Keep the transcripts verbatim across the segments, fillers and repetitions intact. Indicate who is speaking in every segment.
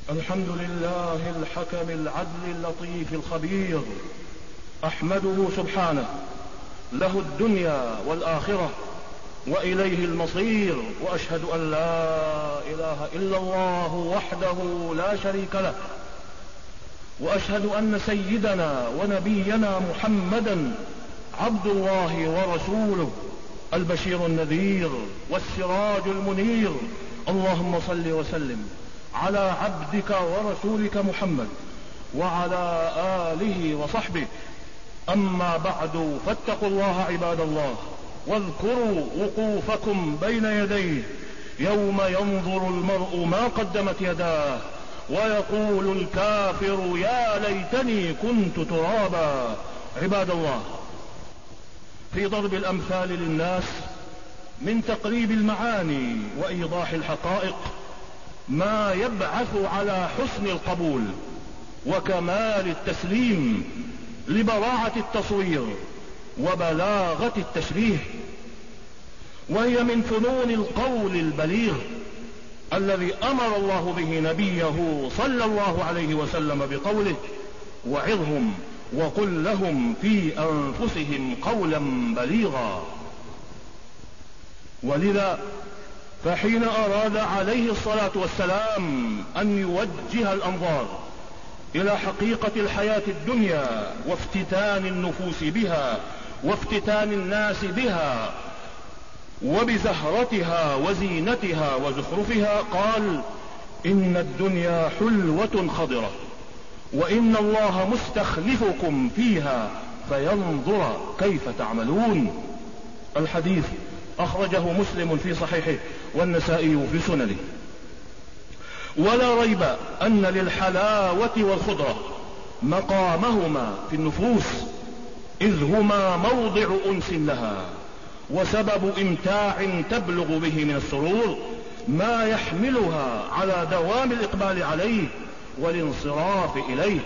Speaker 1: الحمد لله الحكم العدل اللطيف الخبير، أحمده سبحانه، له الدنيا والآخرة وإليه المصير، وأشهد أن لا إله إلا الله وحده لا شريك له، وأشهد أن سيدنا ونبينا محمدا عبد الله ورسوله، البشير النذير والسراج المنير. اللهم صل وسلم على عبدك ورسولك محمد وعلى آله وصحبه. أما بعد، فاتقوا الله عباد الله، واذكروا وقوفكم بين يديه يوم ينظر المرء ما قدمت يداه ويقول الكافر يا ليتني كنت ترابا. عباد الله، في ضرب الأمثال للناس من تقريب المعاني وإيضاح الحقائق ما يبعث على حسن القبول وكمال التسليم لبراعة التصوير وبلاغة التشبيه، وهي من فنون القول البليغ الذي أمر الله به نبيه صلى الله عليه وسلم بقوله: وعظهم وقل لهم في أنفسهم قولا بليغا. ولذا فحين أراد عليه الصلاة والسلام أن يوجه الأنظار إلى حقيقة الحياة الدنيا وافتتان النفوس بها وافتتان الناس بها وبزهرتها وزينتها وزخرفها، قال: إن الدنيا حلوة خضرة وإن الله مستخلفكم فيها فينظر كيف تعملون. الحديث أخرجه مسلم في صحيحه والنسائي في سننه. ولا ريب أن للحلاوة والخضرة مقامهما في النفوس، إذ هما موضع أنس لها وسبب إمتاع تبلغ به من السرور ما يحملها على دوام الإقبال عليه والانصراف إليه.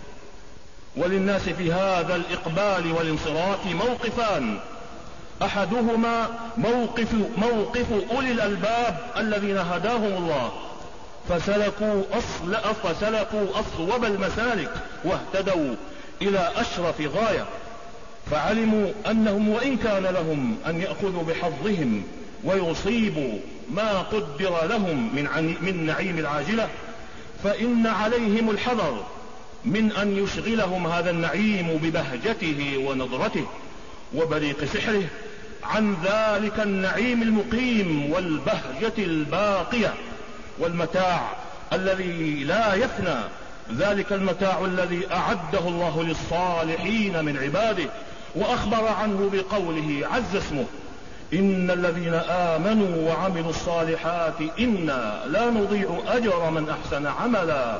Speaker 1: وللناس في هذا الإقبال والانصراف موقفان: أحدهما موقف, موقف أولي الألباب الذين هداهم الله فسلكوا, أصل فسلكوا أصوب المسالك واهتدوا إلى أشرف غاية، فعلموا أنهم وإن كان لهم أن يأخذوا بحظهم ويصيبوا ما قدر لهم من, من نعيم العاجلة، فإن عليهم الحذر من أن يشغلهم هذا النعيم ببهجته ونضرته وبريق سحره عن ذلك النعيم المقيم والبهجة الباقية والمتاع الذي لا يفنى، ذلك المتاع الذي أعده الله للصالحين من عباده، وأخبر عنه بقوله عز اسمه: إن الذين آمنوا وعملوا الصالحات إنا لا نضيع أجر من أحسن عملا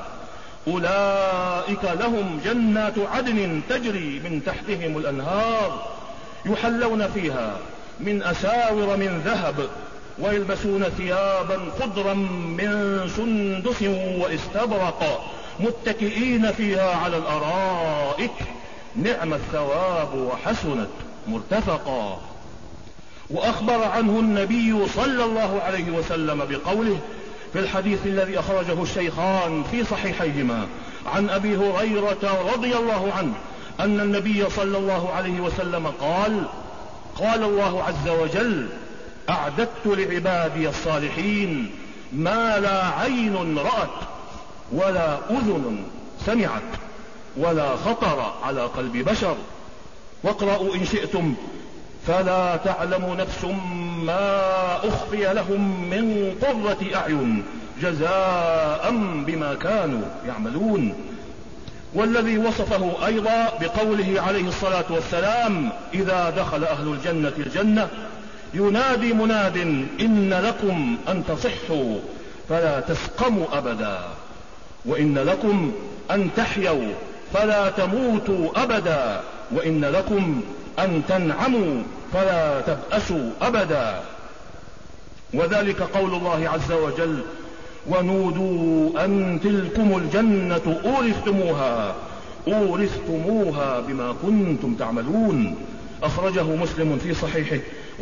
Speaker 1: أولئك لهم جنات عدن تجري من تحتهم الأنهار يحلون فيها من أساور من ذهب ويلبسون ثيابا خضرا من سندس واستبرق متكئين فيها على الأرائك نعم الثواب وحسنت مرتفقا. وأخبر عنه النبي صلى الله عليه وسلم بقوله في الحديث الذي أخرجه الشيخان في صحيحيهما عن أبي هريرة رضي الله عنه أن النبي صلى الله عليه وسلم قال: قال الله عز وجل: أعددت لعبادي الصالحين ما لا عين رأت ولا أذن سمعت ولا خطر على قلب بشر. واقرأوا إن شئتم: فلا تعلم نفس ما أخفي لهم من قرة أعين جزاء بما كانوا يعملون. والذي وصفه أيضا بقوله عليه الصلاة والسلام: إذا دخل أهل الجنة الجنة ينادي مناد إن لكم أن تصحوا فلا تسقموا أبدا، وإن لكم أن تحيوا فلا تموتوا أبدا، وإن لكم أن تنعموا فلا تبأسوا أبدا. وذلك قول الله عز وجل: ونودوا أن تلكم الجنة أورثتموها أورثتموها بما كنتم تعملون. أخرجه مسلم في صحيحه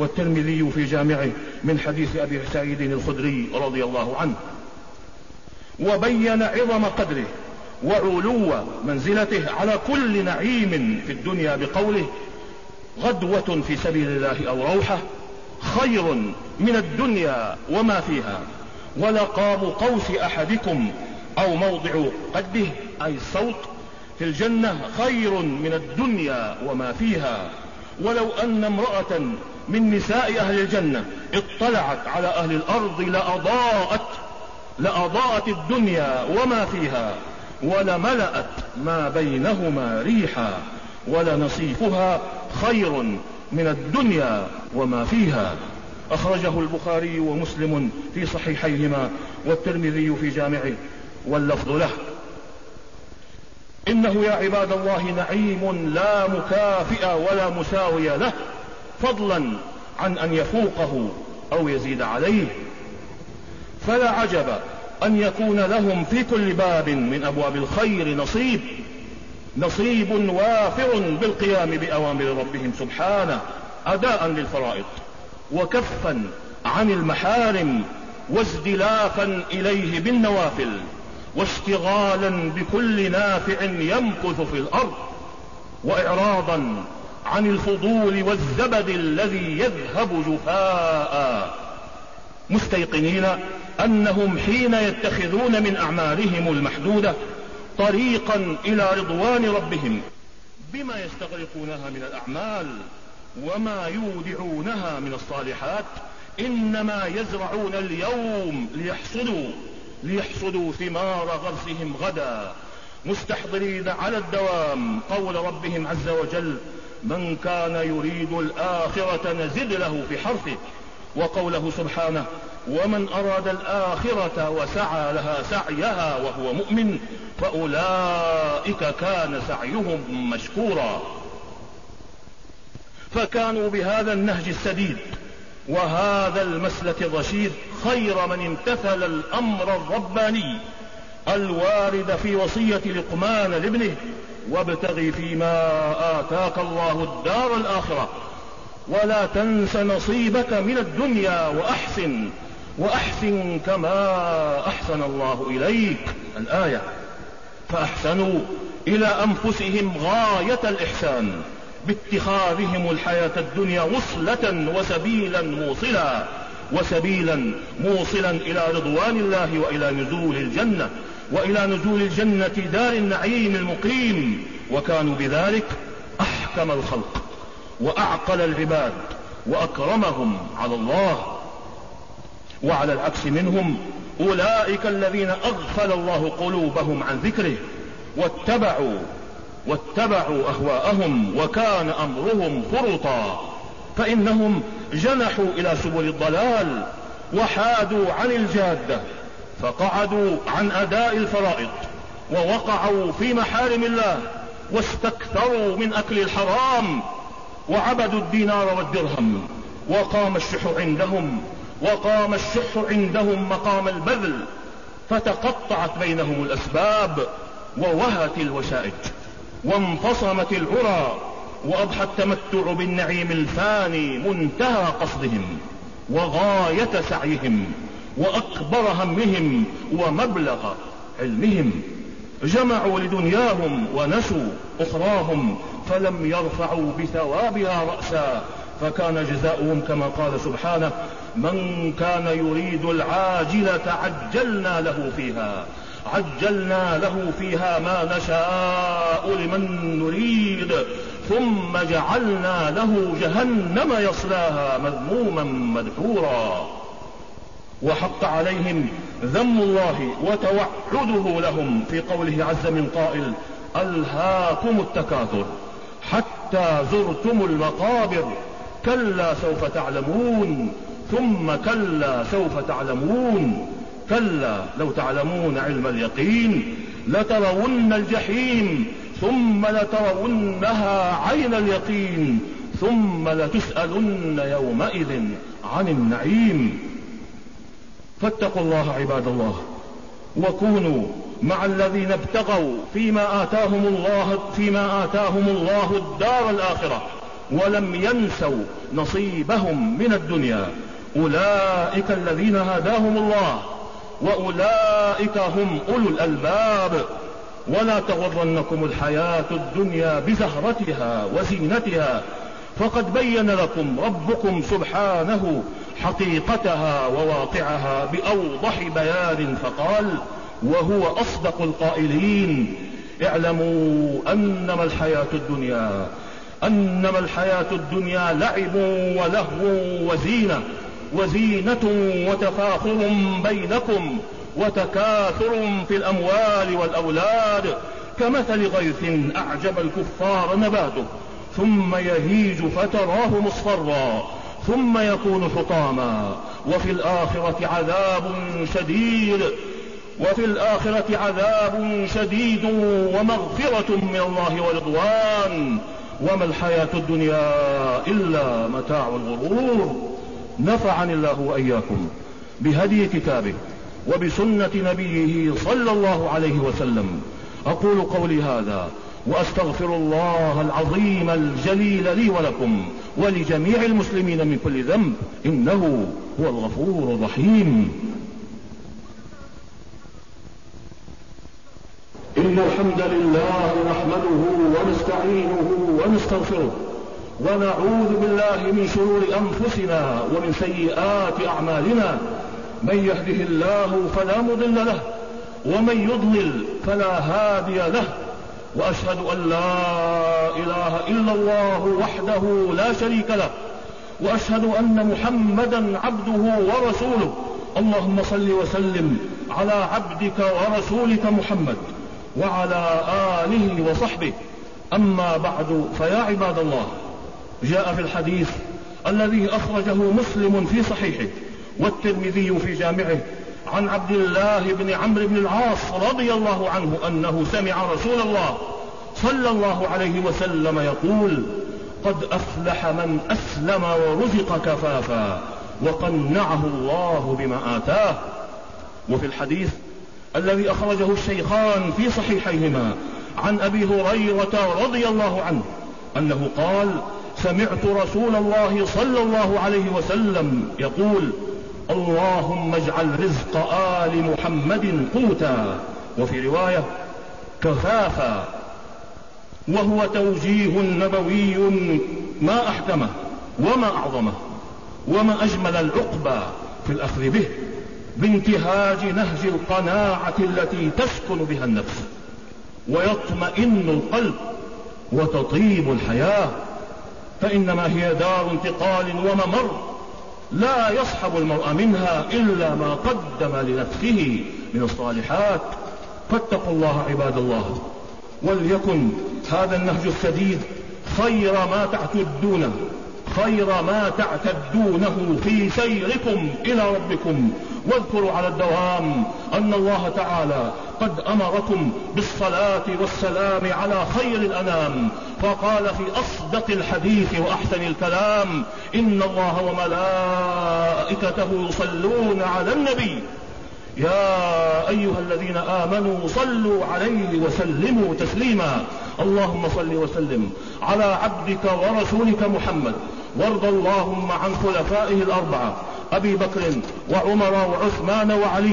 Speaker 1: والترمذي في جامعه من حديث أبي سعيد الخدري رضي الله عنه. وبين عظم قدره وعلو منزلته على كل نعيم في الدنيا بقوله: غدوة في سبيل الله أو روحة خير من الدنيا وما فيها، ولقاب قوس أحدكم أو موضع قده أي الصوت في الجنة خير من الدنيا وما فيها. ولو أن امرأة من نساء أهل الجنة اطلعت على أهل الأرض لأضاءت لأضاءت الدنيا وما فيها، ولملأت ما بينهما ريحا، ولنصيفها خير من الدنيا وما فيها. أخرجه البخاري ومسلم في صحيحيهما والترمذي في جامعه واللفظ له. إنه يا عباد الله نعيم لا مكافئ ولا مساوي له، فضلا عن أن يفوقه أو يزيد عليه. فلا عجب أن يكون لهم في كل باب من أبواب الخير نصيب نصيب وافر بالقيام بأوامر ربهم سبحانه أداء للفرائض وكفا عن المحارم وازدلافا إليه بالنوافل واشتغالا بكل نافع يمكث في الأرض، وإعراضا عن الفضول والزبد الذي يذهب جفاء، مستيقنين أنهم حين يتخذون من أعمالهم المحدودة طريقا إلى رضوان ربهم بما يستغرقونها من الأعمال وما يودعونها من الصالحات، إنما يزرعون اليوم ليحصدوا ليحصدوا ثمار غرسهم غدا، مستحضرين على الدوام قول ربهم عز وجل: من كان يريد الآخرة نزد له في حرثه، وقوله سبحانه: ومن أراد الآخرة وسعى لها سعيها وهو مؤمن فأولئك كان سعيهم مشكورا. فكانوا بهذا النهج السديد وهذا المسلك الرشيد خير من امتثل الأمر الرباني الوارد في وصية لقمان لابنه: وابتغ فيما آتاك الله الدار الآخرة ولا تنس نصيبك من الدنيا وأحسن وأحسن كما أحسن الله إليك. الآية. فأحسنوا إلى أنفسهم غاية الإحسان باتخاذهم الحياة الدنيا وصلة وسبيلا موصلا وسبيلا موصلا إلى رضوان الله وإلى نزول الجنة وإلى نزول الجنة دار النعيم المقيم، وكانوا بذلك أحكم الخلق وأعقل العباد وأكرمهم على الله. وعلى العكس منهم أولئك الذين أغفل الله قلوبهم عن ذكره واتبعوا واتبعوا أهواءهم وكان أمرهم فرطا، فإنهم جنحوا إلى سبل الضلال وحادوا عن الجادة، فقعدوا عن أداء الفرائض ووقعوا في محارم الله واستكثروا من أكل الحرام وعبدوا الدينار والدرهم، وقام الشح عندهم وقام الشح عندهم مقام البذل، فتقطعت بينهم الأسباب ووهت الوشائج وانفصمت العرى، وأضحى التمتع بالنعيم الفاني منتهى قصدهم وغاية سعيهم وأكبر همهم ومبلغ علمهم. جمعوا لدنياهم ونسوا أخراهم فلم يرفعوا بثوابها رأسا، فكان جزاؤهم كما قال سبحانه: من كان يريد العاجلة عجلنا له فيها عجلنا له فيها ما نشاء لمن نريد ثم جعلنا له جهنم يصلاها مذموما مدحورا. وحق عليهم ذم الله وتوعده لهم في قوله عز من قائل: ألهاكم التكاثر حتى زرتم المقابر كلا سوف تعلمون ثم كلا سوف تعلمون كلا لو تعلمون علم اليقين لترون الجحيم ثم لترونها عين اليقين ثم لتسألن يومئذ عن النعيم. فاتقوا الله عباد الله، وكونوا مع الذين ابتغوا فيما آتاهم الله فيما آتاهم الله الدار الآخرة ولم ينسوا نصيبهم من الدنيا. أولئك الذين هداهم الله وأولئك هم أولو الألباب. ولا تغرنكم الحياة الدنيا بزهرتها وزينتها، فقد بين لكم ربكم سبحانه حقيقتها وواقعها بأوضح بيان فقال: وهو أصدق القائلين: اعلموا أنما الحياة الدنيا أنما الحياة الدنيا لعب ولهو وزينة وزينة وتفاخر بينكم وتكاثر في الأموال والأولاد، كمثل غيث أعجب الكفار نباته ثم يهيج فتراه مصفرا ثم يكون حطاما، وفي الآخرة عذاب شديد وفي الآخرة عذاب شديد ومغفرة من الله ورضوان، وما الحياة الدنيا إلا متاع الغرور. نفعني الله وإياكم بهدي كتابه وبسنة نبيه صلى الله عليه وسلم. أقول قولي هذا وأستغفر الله العظيم الجليل لي ولكم ولجميع المسلمين من كل ذنب، إنه هو الغفور الرحيم. إن الحمد لله نحمده ونستعينه ونستغفره ونعوذ بالله من شرور أنفسنا ومن سيئات أعمالنا، من يهده الله فلا مضل له ومن يضلل فلا هادي له، وأشهد أن لا إله إلا الله وحده لا شريك له، وأشهد أن محمدا عبده ورسوله. اللهم صل وسلم على عبدك ورسولك محمد وعلى آله وصحبه. أما بعد، فيا عباد الله، جاء في الحديث الذي أخرجه مسلم في صحيحه والترمذي في جامعه عن عبد الله بن عمرو بن العاص رضي الله عنه أنه سمع رسول الله صلى الله عليه وسلم يقول: قد أفلح من أسلم ورزق كفافا وقنعه الله بما آتاه. وفي الحديث الذي أخرجه الشيخان في صحيحيهما عن أبي هريرة رضي الله عنه أنه قال: سمعت رسول الله صلى الله عليه وسلم يقول: اللهم اجعل رزق آل محمد قوتا، وفي رواية كفافا. وهو توجيه نبوي ما أحكمه وما أعظمه وما أجمل العقبى في الأخذ به، بانتهاج نهج القناعة التي تسكن بها النفس ويطمئن القلب وتطيب الحياة، فإنما هي دار انتقال وممر لا يصحب المرء منها إلا ما قدم لنفسه من الصالحات. فاتقوا الله عباد الله، وليكن هذا النهج السديد خير ما تعتدونه خير ما تعتدونه في سيركم إلى ربكم. واذكروا على الدوام أن الله تعالى قد أمركم بالصلاة والسلام على خير الأنام، فقال في أصدق الحديث وأحسن الكلام: إن الله وملائكته يصلون على النبي يا أيها الذين آمنوا صلوا عليه وسلموا تسليما. اللهم صل وسلم على عبدك ورسولك محمد، وارض اللهم عن خلفائه الأربعة أبي بكر وعمر وعثمان وعلي،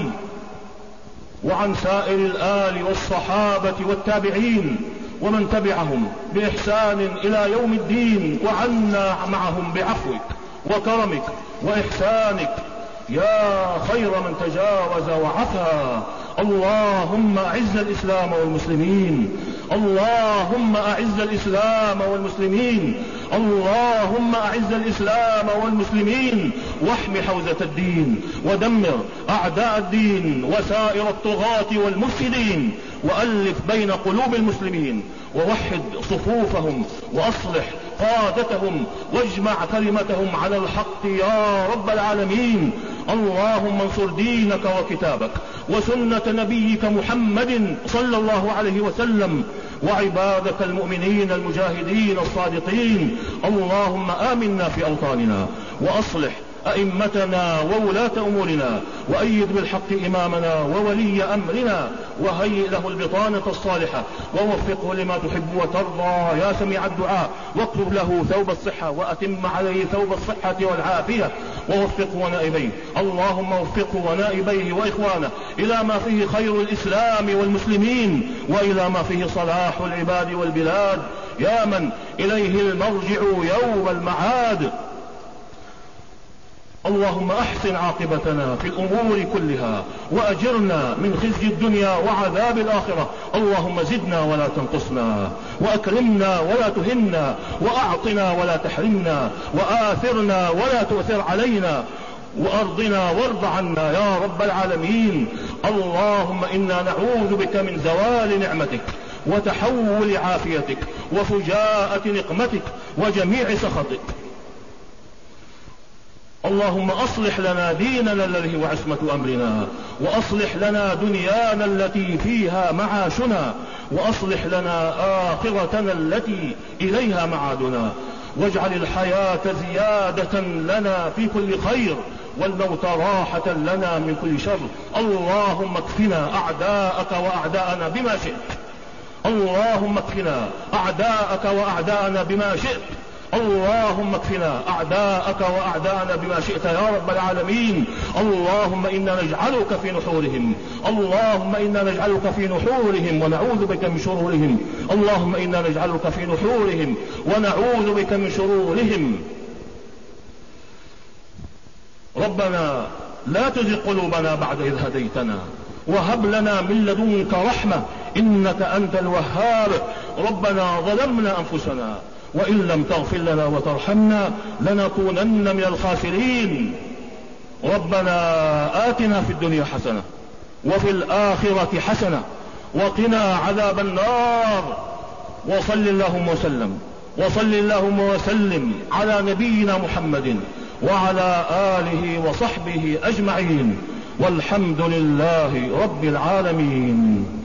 Speaker 1: وعن سائر الآل والصحابة والتابعين ومن تبعهم بإحسان إلى يوم الدين، وعنا معهم بعفوك وكرمك وإحسانك يا خير من تجاوز وعفا. اللهم أعز الإسلام والمسلمين اللهم أعز الإسلام والمسلمين اللهم أعز الإسلام والمسلمين واحم حوزة الدين، ودمر أعداء الدين وسائر الطغاة والمفسدين، وألف بين قلوب المسلمين، ووحد صفوفهم، وأصلح قادتهم، واجمع كلمتهم على الحق يا رب العالمين. اللهم انصر دينك وكتابك وسنة نبيك محمد صلى الله عليه وسلم وعبادك المؤمنين المجاهدين الصادقين. اللهم آمنا في أوطاننا، وأصلح أئمتنا وولاة أمورنا، وأيد بالحق إمامنا وولي أمرنا، وهيئ له البطانة الصالحة، ووفقه لما تحب وترضى يا سميع الدعاء، واكتب له ثوب الصحة، وأتم عليه ثوب الصحة والعافية، ووفقه ونائبيه. اللهم وفقه ونائبيه وإخوانه إلى ما فيه خير الإسلام والمسلمين، وإلى ما فيه صلاح العباد والبلاد، يا من إليه المرجع يوم المعاد. اللهم أحسن عاقبتنا في الأمور كلها، وأجرنا من خزي الدنيا وعذاب الآخرة. اللهم زدنا ولا تنقصنا، وأكرمنا ولا تهنا، وأعطنا ولا تحرمنا، وآثرنا ولا تؤثر علينا، وأرضنا وارض عنا يا رب العالمين. اللهم إنا نعوذ بك من زوال نعمتك، وتحول عافيتك، وفجاءة نقمتك، وجميع سخطك. اللهم أصلح لنا ديننا الذي هو عصمة أمرنا، وأصلح لنا دنيانا التي فيها معاشنا، وأصلح لنا آخرتنا التي إليها معادنا، واجعل الحياة زيادة لنا في كل خير، والموت راحة لنا من كل شر. اللهم اكفنا أعداءك وأعداءنا بما شئت. اللهم اكفنا أعداءك وأعداءنا بما شئت. اللهم اكفنا أعداءك وأعداءنا بما شئت يا رب العالمين. اللهم إنا نجعلك في نحورهم، اللهم إنا نجعلك في نحورهم ونعوذ بك من شرورهم. اللهم إنا نجعلك في نحورهم ونعوذ بك من شرورهم. ربنا لا تزغ قلوبنا بعد إذ هديتنا، وهب لنا من لدنك رحمة إنك أنت الوهاب. ربنا ظلمنا أنفسنا، وإن لم تغفر لنا وترحمنا لنكونن من الخاسرين. ربنا آتنا في الدنيا حسنة، وفي الآخرة حسنة، وقنا عذاب النار. وصل اللهم وسلم وصل اللهم وسلم على نبينا محمد وعلى آله وصحبه أجمعين، والحمد لله رب العالمين.